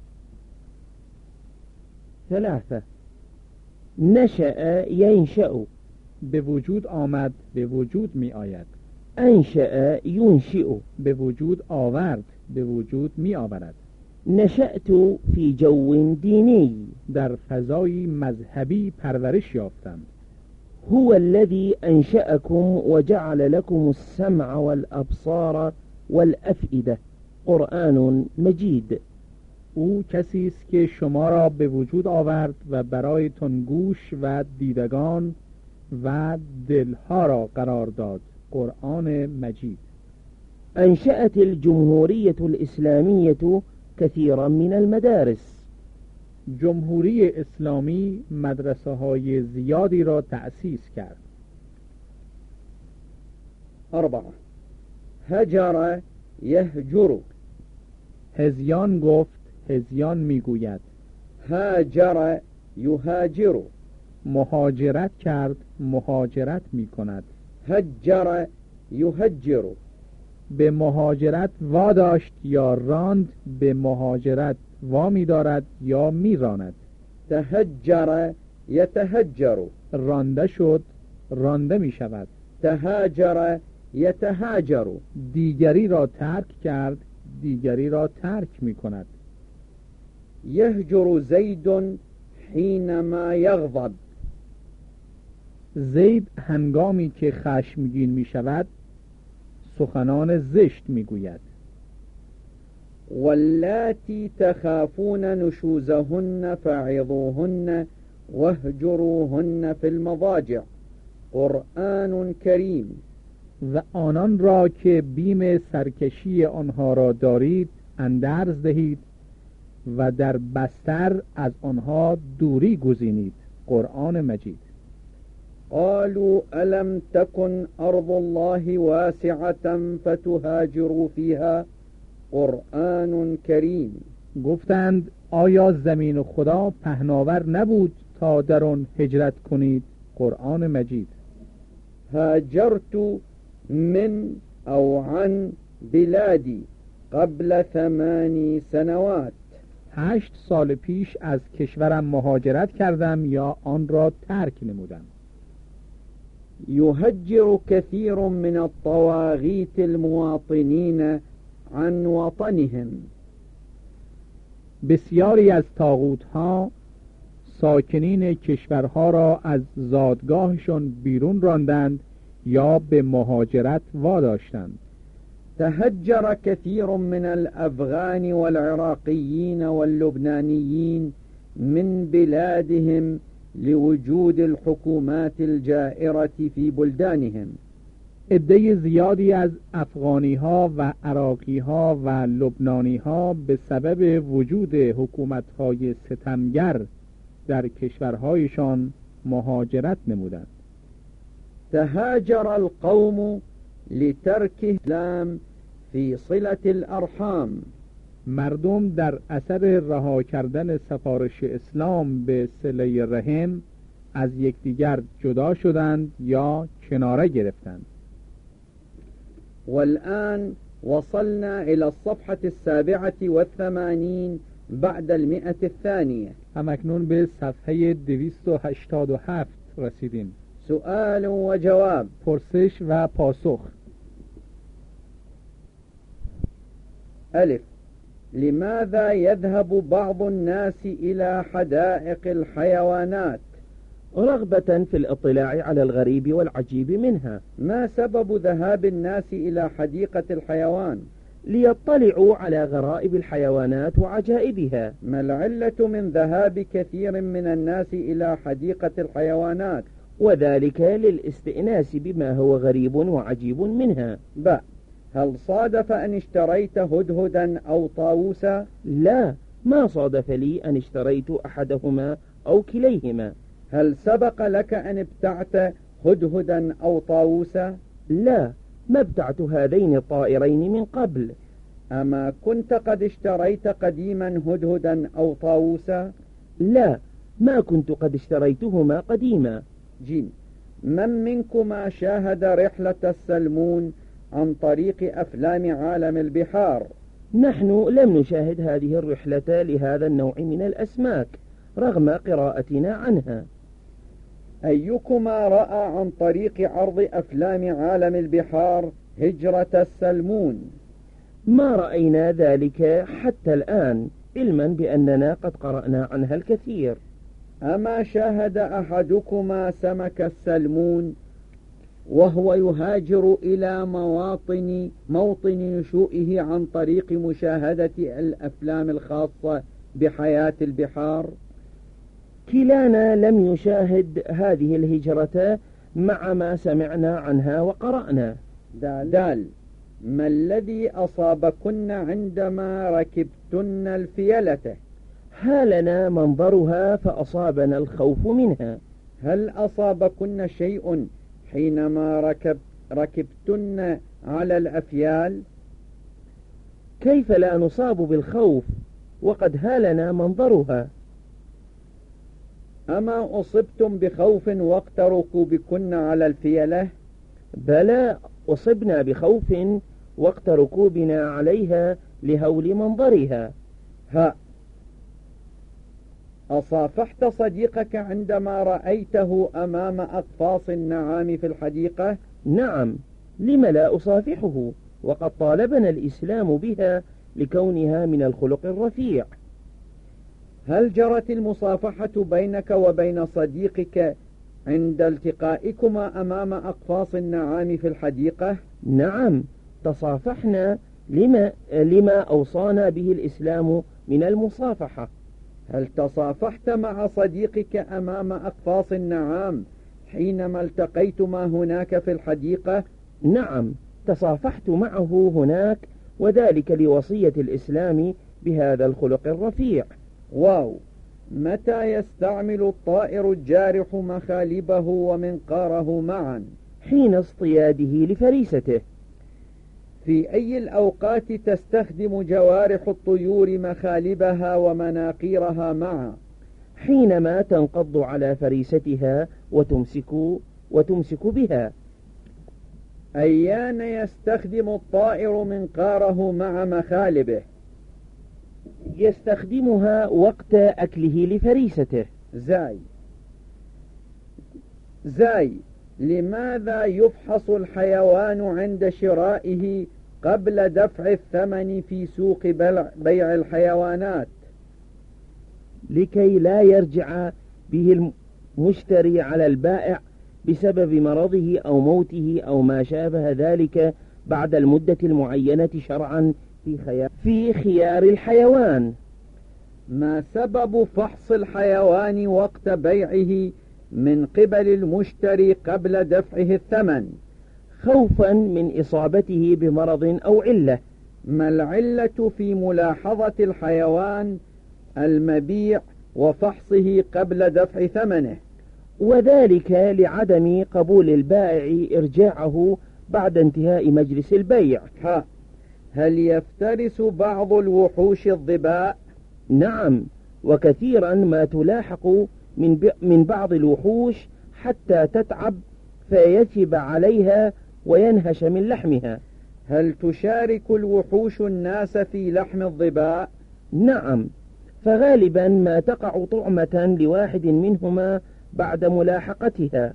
ثلاثة، نشأ ينشأ، به وجود آمد، به وجود می آید. أنشأ ينشئ، به وجود آورد، به وجود می آورد. نشأت في جو ديني، در فضای مذهبی پرورش یافتم. هو الذي أنشأكم وجعل لكم السمع والأبصار والأفئدة، قرآن مجيد. او کسی است که شما را به وجود آورد و برایتان گوش و دیدگان و دلها را قرار داد، قرآن مجید. أنشأت الجمهورية الإسلامية كثيرا من المدارس، جمهوری اسلامی مدرسه های زیادی را تأسیس کرد. أربعة، هجر يهجر، هزیان گفت، هزیان میگوید. هاجر يهاجر، مهاجرت کرد، مهاجرت میکند. هجر يهجر، به مهاجرت واداشت یا راند، به مهاجرت وامی دارد یا میراند. تهجر يتهجر، رانده شد، رانده می شود. تهاجر يتهاجر، دیگری را ترک کرد، دیگری را ترک می کند. يهجر زيد حينما يغضب، زید هنگامی که خشمگین می شود سخنان زشت می گوید. واللاتی تخافون نشوزهن فعظوهن واهجروهن في المضاجع، قرآن کریم. و آنان را که بیم سرکشی آنها را دارید اندرز دهید و در بستر از آنها دوری گزینید، قرآن مجید. قالوا ألم تكن أرض الله واسعة فتهاجروا فيها، قرآن کریم. گفتند آیا زمین خدا پهناور نبود تا در آن هجرت کنید، قرآن مجید. هاجرت من او عن بلادی قبل ثمانی سنوات، هشت سال پیش از کشورم مهاجرت کردم یا آن را ترک نمودم. يهجر كثير من الطواغيت المواطنين عن وطنهم. بسیاری از طاغوت‌ها ساکنین کشورها را از زادگاهشون بیرون راندند یا به مهاجرت واداشتند. تهجر كثير من الأفغان والعراقيين واللبنانيين من بلادهم لوجود الحكومات الجائرة في بلدانهم. عده زیادی از افغانی ها و عراقی ها و لبنانی ها به سبب وجود حکومت های ستمگر در کشورهایشان مهاجرت نمودند. تهاجر القوم لترك الإسلام في صلة الأرحام. مردم در اثر رها کردن سفارش اسلام به صله رحم از یکدیگر جدا شدند یا کناره گرفتند. والآن وصلنا إلى الصفحة السابعة والثمانين بعد المئة الثانية. همکنون به صفحه دویست و هشتاد و هفت رسیدیم. سؤال و جواب. پرسش و پاسخ. ألف. لماذا يذهب بعض الناس إلى حدائق الحيوانات؟ رغبة في الاطلاع على الغريب والعجيب منها. ما سبب ذهاب الناس إلى حديقة الحيوان؟ ليطلعوا على غرائب الحيوانات وعجائبها. ما العلة من ذهاب كثير من الناس إلى حديقة الحيوانات؟ وذلك للاستئناس بما هو غريب وعجيب منها. ب. هل صادف أن اشتريت هدهدا أو طاووسا؟ لا، ما صادف لي أن اشتريت أحدهما أو كليهما. هل سبق لك أن ابتعت هدهدا أو طاووسا؟ لا، ما ابتعت هذين الطائرين من قبل. أما كنت قد اشتريت قديما هدهدا أو طاووسا؟ لا، ما كنت قد اشتريتهما قديما. جيم. من منكما شاهد رحلة السلمون عن طريق أفلام عالم البحار؟ نحن لم نشاهد هذه الرحلة لهذا النوع من الأسماك رغم قراءتنا عنها. أيكما رأى عن طريق عرض أفلام عالم البحار هجرة السلمون؟ ما رأينا ذلك حتى الآن، علما بأننا قد قرأنا عنها الكثير. أما شاهد أحدكما سمك السلمون وهو يهاجر إلى مواطن موطن نشوئه عن طريق مشاهدة الأفلام الخاصة بحياة البحار؟ كلانا لم يشاهد هذه الهجرة مع ما سمعنا عنها وقرأنا. دال, دال. ما الذي أصابكن عندما ركبتن الفيلة؟ هالنا منظرها فأصابنا الخوف منها. هل أصابكن شيء حينما ركب ركبتن على الأفيال؟ كيف لا نصاب بالخوف وقد هالنا منظرها؟ أما أصبتم بخوف وقت ركوبكن على الفيلة؟ بلى، أصبنا بخوف وقت ركوبنا عليها لهول منظرها. ها. أصافحت صديقك عندما رأيته أمام أقفاص النعام في الحديقة؟ نعم، لم لا أصافحه وقد طالبنا الإسلام بها لكونها من الخلق الرفيع. هل جرت المصافحة بينك وبين صديقك عند التقائكما أمام أقفاص النعام في الحديقة؟ نعم، تصافحنا لما, لما أوصانا به الإسلام من المصافحة. هل تصافحت مع صديقك أمام أقفاص النعام حينما التقيتما هناك في الحديقة؟ نعم، تصافحت معه هناك، وذلك لوصية الإسلام بهذا الخلق الرفيع. واو. متى يستعمل الطائر الجارح مخالبه ومنقاره معا؟ حين اصطياده لفريسته. في أي الأوقات تستخدم جوارح الطيور مخالبها ومناقيرها معا؟ حينما تنقض على فريستها وتمسك, وتمسك بها. أيان يستخدم الطائر منقاره مع مخالبه؟ يستخدمها وقت أكله لفريسته. زاي. زاي. لماذا يفحص الحيوان عند شرائه قبل دفع الثمن في سوق بيع الحيوانات، لكي لا يرجع به المشتري على البائع بسبب مرضه أو موته أو ما شابه ذلك بعد المدة المعينة شرعا في خيار, في خيار الحيوان. ما سبب فحص الحيوان وقت بيعه من قبل المشتري قبل دفعه الثمن؟ خوفا من إصابته بمرض أو علة. ما العلة في ملاحظة الحيوان المبيع وفحصه قبل دفع ثمنه؟ وذلك لعدم قبول البائع إرجاعه بعد انتهاء مجلس البيع. ها، هل يفترس بعض الوحوش الظباء؟ نعم، وكثيرا ما تلاحق من, من بعض الوحوش حتى تتعب فيثب عليها وينهش من لحمها. هل تشارك الوحوش الناس في لحم الظباء؟ نعم، فغالبا ما تقع طعمة لواحد منهما بعد ملاحقتها.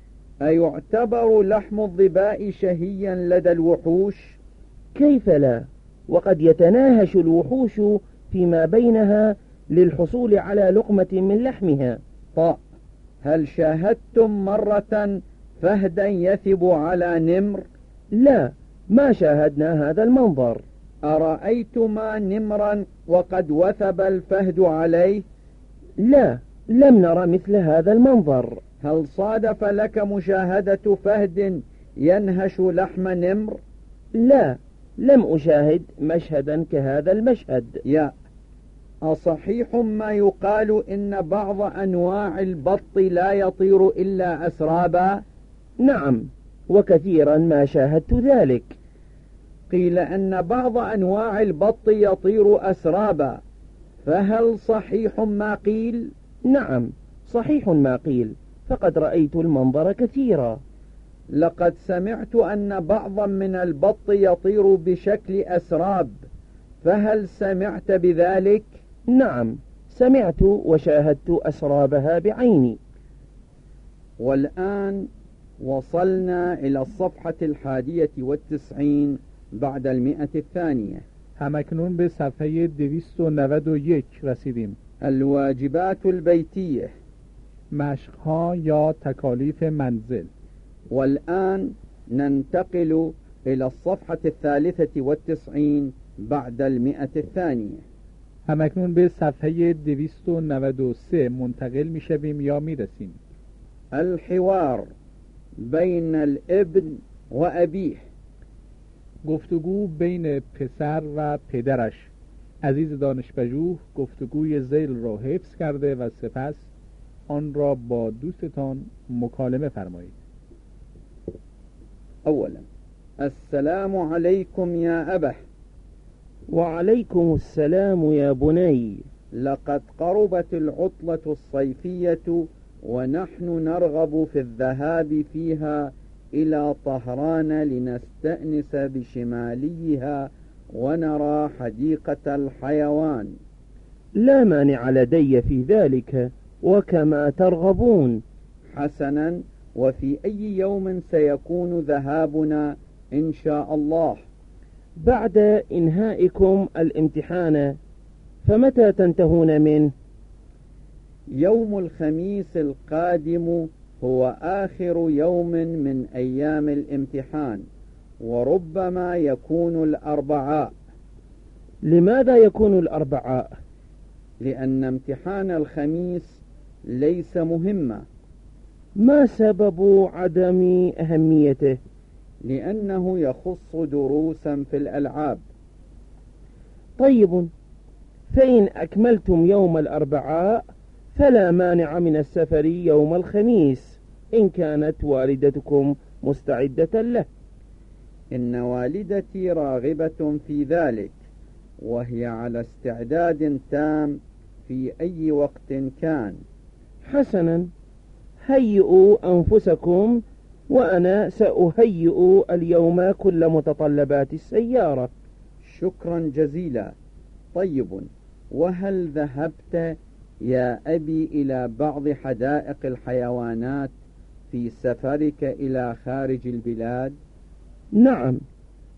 أيعتبر لحم الظباء شهيا لدى الوحوش؟ كيف لا، وقد يتناهش الوحوش فيما بينها للحصول على لقمة من لحمها. طيب، هل شاهدتم مرة فهدا يثب على نمر؟ لا، ما شاهدنا هذا المنظر. أرأيتما نمرا وقد وثب الفهد عليه؟ لا، لم نرى مثل هذا المنظر. هل صادف لك مشاهدة فهد ينهش لحم نمر؟ لا، لم أشاهد مشهدا كهذا المشهد. يا أصحيح ما يقال إن بعض أنواع البط لا يطير إلا أسرابا؟ نعم، وكثيرا ما شاهدت ذلك. قيل أن بعض أنواع البط يطير أسرابا، فهل صحيح ما قيل؟ نعم، صحيح ما قيل، فقد رأيت المنظر كثيرا. لقد سمعت أن بعضا من البط يطير بشكل أسراب، فهل سمعت بذلك؟ نعم، سمعت وشاهدت أسرابها بعيني. والآن وصلنا إلى الصفحة الحادية والتسعين بعد المئة الثانية. همکنون به صفحه دویست و نود و یک رسیدیم. الواجبات البيتية، مشقها یا تکالیف منزل. والآن ننتقل إلى الصفحة الثالثة والتسعين بعد المئة الثانية. همکنون به صفحه دویست و نود و سه منتقل می شویم یا می رسیم. الحوار بین الابن و ابیه، گفتگو بین پسر و پدرش. عزیز دانشپژوه گفتگوی ذیل را حفظ کرده و سپس آن را با دوستتان مکالمه فرمایید. اولا، السلام علیکم یا ابه. وعليكم السلام يا بني. لقد قربت العطلة الصيفية ونحن نرغب في الذهاب فيها إلى طهران لنستأنس بشماليها ونرى حديقة الحيوان. لا مانع لدي في ذلك وكما ترغبون. حسنا، وفي أي يوم سيكون ذهابنا إن شاء الله؟ بعد إنهائكم الامتحان، فمتى تنتهون منه؟ يوم الخميس القادم هو آخر يوم من أيام الامتحان، وربما يكون الأربعاء. لماذا يكون الأربعاء؟ لأن امتحان الخميس ليس مهما. ما سبب عدم أهميته؟ لأنه يخص دروسا في الألعاب. طيب، فإن أكملتم يوم الأربعاء فلا مانع من السفر يوم الخميس إن كانت والدتكم مستعدة له. إن والدتي راغبة في ذلك، وهي على استعداد تام في أي وقت كان. حسنا، هيئوا أنفسكم وأنا سأهيئ اليوم كل متطلبات السيارة. شكرا جزيلا. طيب، وهل ذهبت يا أبي إلى بعض حدائق الحيوانات في سفرك إلى خارج البلاد؟ نعم،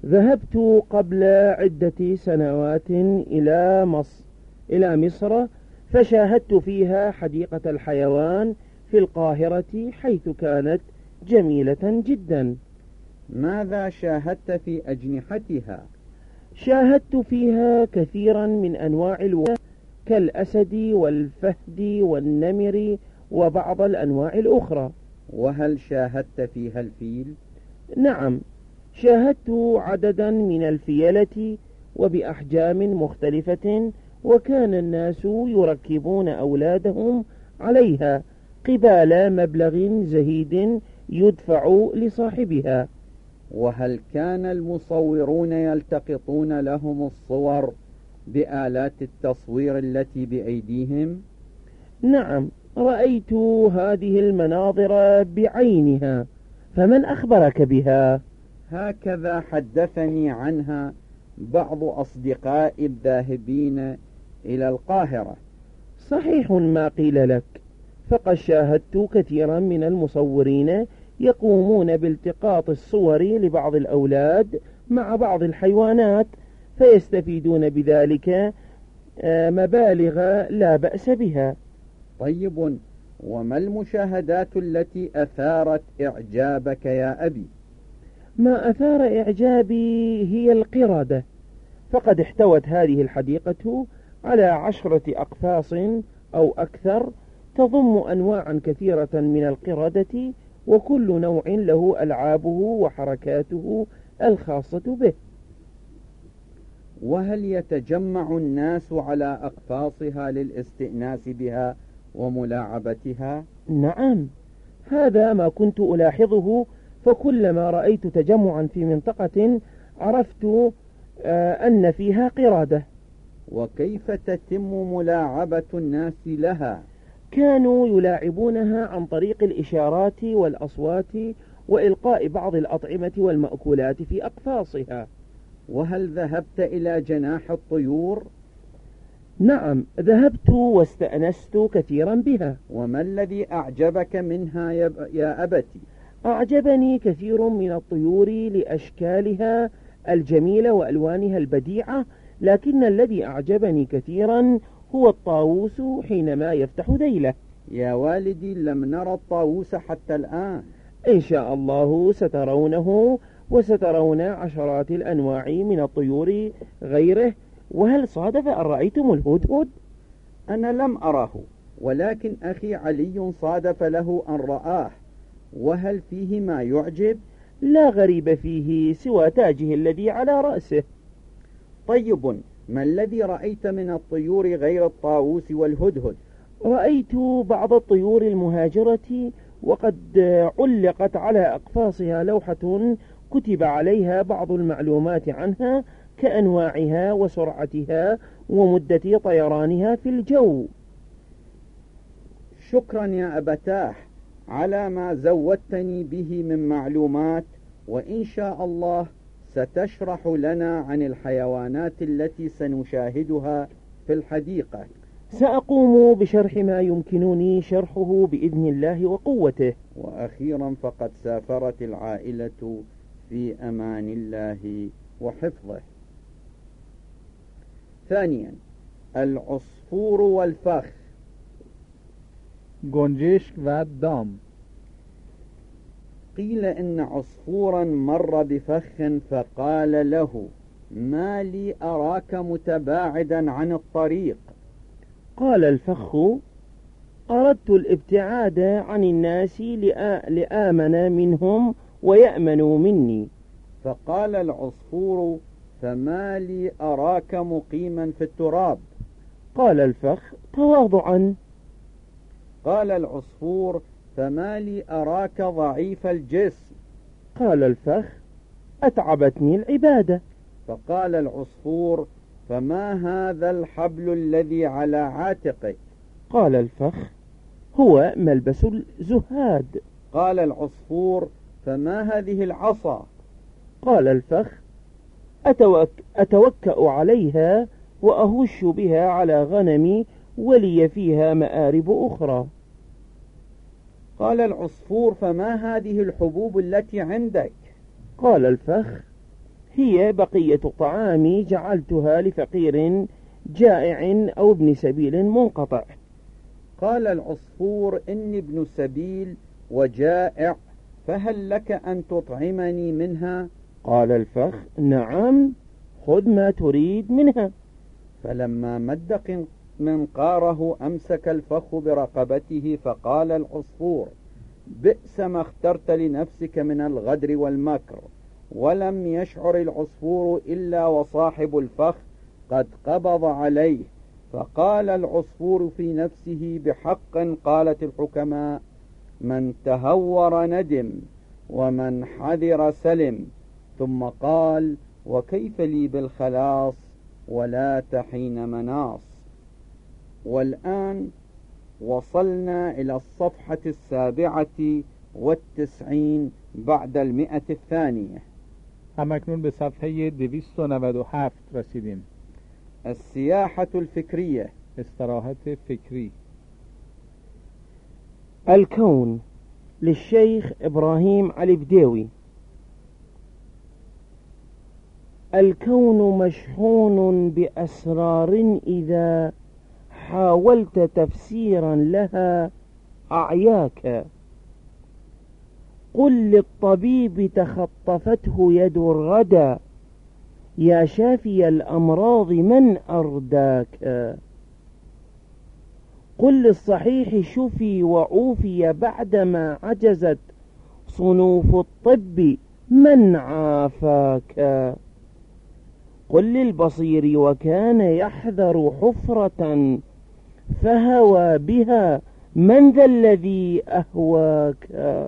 ذهبت قبل عدة سنوات إلى مصر إلى مصر فشاهدت فيها حديقة الحيوان في القاهرة، حيث كانت جميلة جدا. ماذا شاهدت في أجنحتها؟ شاهدت فيها كثيرا من أنواع الوحوش كالأسد والفهد والنمر وبعض الأنواع الأخرى. وهل شاهدت فيها الفيل؟ نعم، شاهدت عددا من الفيلة وبأحجام مختلفة، وكان الناس يركبون أولادهم عليها قبال مبلغ زهيد يدفع لصاحبها. وهل كان المصورون يلتقطون لهم الصور بآلات التصوير التي بأيديهم؟ نعم، رأيت هذه المناظر بعينها. فمن أخبرك بها؟ هكذا حدثني عنها بعض أصدقائي الذاهبين إلى القاهرة. صحيح ما قيل لك، فقد شاهدت كثيرا من المصورين يقومون بالتقاط الصور لبعض الأولاد مع بعض الحيوانات، فيستفيدون بذلك مبالغ لا بأس بها. طيب، وما المشاهدات التي أثارت إعجابك يا أبي؟ ما أثار إعجابي هي القردة، فقد احتوت هذه الحديقة على عشرة أقفاص أو أكثر، تضم أنواعا كثيرة من القردة، وكل نوع له ألعابه وحركاته الخاصة به. وهل يتجمع الناس على أقفاصها للاستئناس بها وملاعبتها؟ نعم، هذا ما كنت ألاحظه، فكلما رأيت تجمعا في منطقة عرفت أن فيها قردة. وكيف تتم ملاعبة الناس لها؟ كانوا يلاعبونها عن طريق الإشارات والأصوات وإلقاء بعض الأطعمة والمأكولات في أقفاصها. وهل ذهبت إلى جناح الطيور؟ نعم، ذهبت واستأنست كثيرا بها. وما الذي أعجبك منها يا أبتي؟ أعجبني كثير من الطيور لأشكالها الجميلة وألوانها البديعة، لكن الذي أعجبني كثيرا هو الطاووس حينما يفتح ذيله. يا والدي، لم نرى الطاووس حتى الآن. إن شاء الله سترونه، وسترون عشرات الأنواع من الطيور غيره. وهل صادف أن رأيتم الهدهد؟ أنا لم أره، ولكن أخي علي صادف له أن رآه. وهل فيه ما يعجب؟ لا غريب فيه سوى تاجه الذي على رأسه. طيب، ما الذي رأيت من الطيور غير الطاووس والهدهد؟ رأيت بعض الطيور المهاجرة، وقد علقت على أقفاصها لوحة كتب عليها بعض المعلومات عنها كأنواعها وسرعتها ومدة طيرانها في الجو. شكرا يا أبتاه على ما زودتني به من معلومات، وإن شاء الله ستشرح لنا عن الحيوانات التي سنشاهدها في الحديقة. سأقوم بشرح ما يمكنني شرحه بإذن الله وقوته. وأخيرا فقد سافرت العائلة في أمان الله وحفظه. ثانيا، العصفور والفخ. گنجشک و دام. قيل إن عصفورا مر بفخ فقال له: ما لي أراك متباعدا عن الطريق؟ قال الفخ: أردت الابتعاد عن الناس لآمن منهم ويأمنوا مني. فقال العصفور: فما لي أراك مقيما في التراب؟ قال الفخ تواضعا. قال العصفور: فما لي أراك ضعيف الجسم؟ قال الفخ: أتعبتني العبادة. فقال العصفور: فما هذا الحبل الذي على عاتقك؟ قال الفخ: هو ملبس الزهاد. قال العصفور: فما هذه العصا؟ قال الفخ: أتوك أتوكأ عليها وأهش بها على غنمي ولي فيها مآرب أخرى. قال العصفور: فما هذه الحبوب التي عندك؟ قال الفخ: هي بقية الطعام جعلتها لفقير جائع أو ابن سبيل منقطع. قال العصفور: إني ابن سبيل وجائع، فهل لك أن تطعمني منها؟ قال الفخ: نعم، خذ ما تريد منها. فلما مد منقاره أمسك الفخ برقبته، فقال العصفور: بئس ما اخترت لنفسك من الغدر والمكر. ولم يشعر العصفور إلا وصاحب الفخ قد قبض عليه. فقال العصفور في نفسه: بحق قالت الحكماء: من تهور ندم، ومن حذر سلم. ثم قال: وكيف لي بالخلاص ولا تحين مناص. والآن وصلنا إلى الصفحة السابعة والتسعين بعد المئة الثانية. همکنون به صفحه دویست و نود و هفت رسیدیم. السياحة الفكرية، استراحت فکری. الكون للشيخ إبراهيم علي بديوي. الكون مشحون بأسرار إذا حاولت تفسيرا لها أعياك. قل للطبيب تخطفته يد الردى، يا شافي الأمراض من أرداك. قل للصحيح شفي وعوفي بعدما عجزت صنوف الطب من عافاك. قل للبصير وكان يحذر حفرة فهوى بها من ذا الذي أهواك.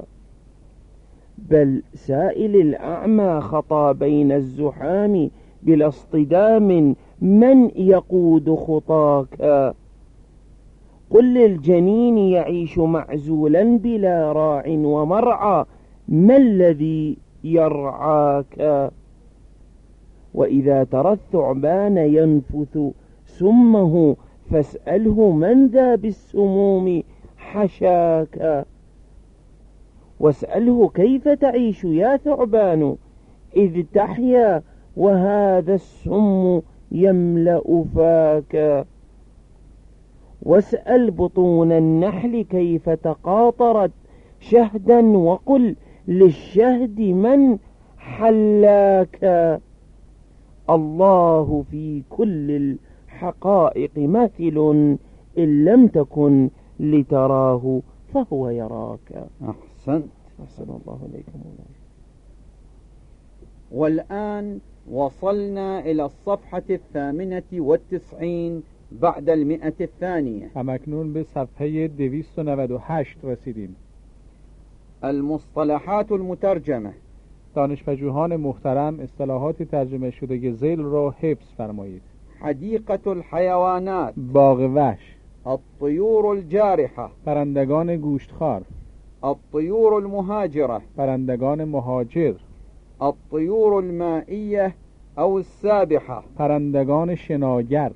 بل سائل الأعمى خطى بين الزحام بلا اصطدام من يقود خطاك. قل للجنين يعيش معزولا بلا راع ومرعى ما الذي يرعاك. وإذا ترى الثعبان ينفث سمه فاسأله من ذا بالسموم حشاك. واسأله كيف تعيش يا ثعبان إذ تحيا وهذا السم يملأ فاك. واسأل بطون النحل كيف تقاطرت شهدا وقل للشهد من حلاك. الله في كل الحقائق مثل إن لم تكن لتراه فهو يراك. أحسنت. أحسن الله عليكم. والآن وصلنا إلى الصفحة الثامنة والتسعين بعد المئة الثانية. همکنون به صفحه دویست و نود و هشت رسیدیم. المصطلحات المترجمة. دانشپژوهان محترم، اصطلاحات ترجمه شده ذیل را حفظ فرمایید. حديقة الحيوانات، باغ وحش. الطيور الجارحة، پرندگان گوشتخوار. الطيور المهاجرة، پرندگان مهاجر. الطيور المائية أو السابحة، پرندگان شناگر.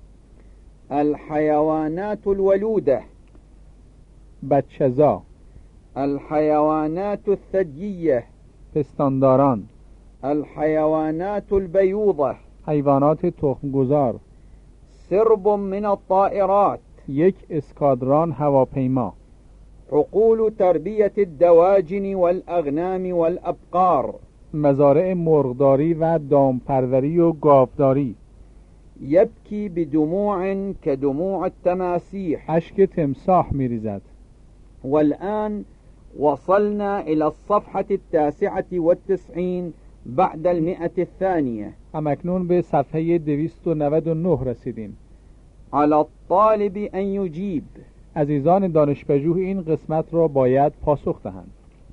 الحيوانات الولودة، بچه‌زا. الحيوانات الثديية، پستانداران. الحيوانات البيوضة، حیوانات تخمگذار. سرب من الطائرات، یک اسکادران هواپیما. حقول تربية الدواجن والأغنام والأبقار، مزارع مرغداری و دامپروری و گاوداری. يبكي بدموع كدموع التماسيح، اشک تمساح میریزد. والآن وصلنا إلى الصفحة التاسعة والتسعين بعد المئة الثانية. همکنون به صفحه دویست و نود و نه رسیدیم. على الطالب أن يجيب. عزیزان دانشپژوه این قسمت را باید پاسخ دهند.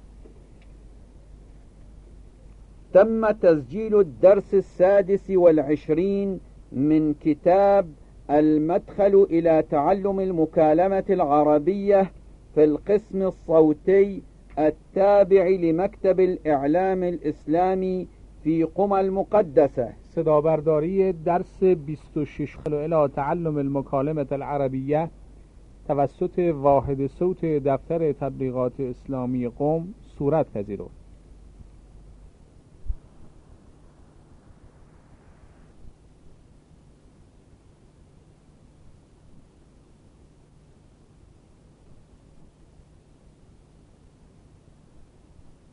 تم تسجيل الدرس السادس والعشرين من كتاب المدخل إلى تعلم المكالمة العربية في القسم الصوتي التابع لمكتب الإعلام الإسلامي في قم المقدسة. صدابرداری درس بیست و شش إلى تعلم المكالمة العربية توسط واحد صوت دفتر تبلیغات اسلامی قم صورت پذیرفت.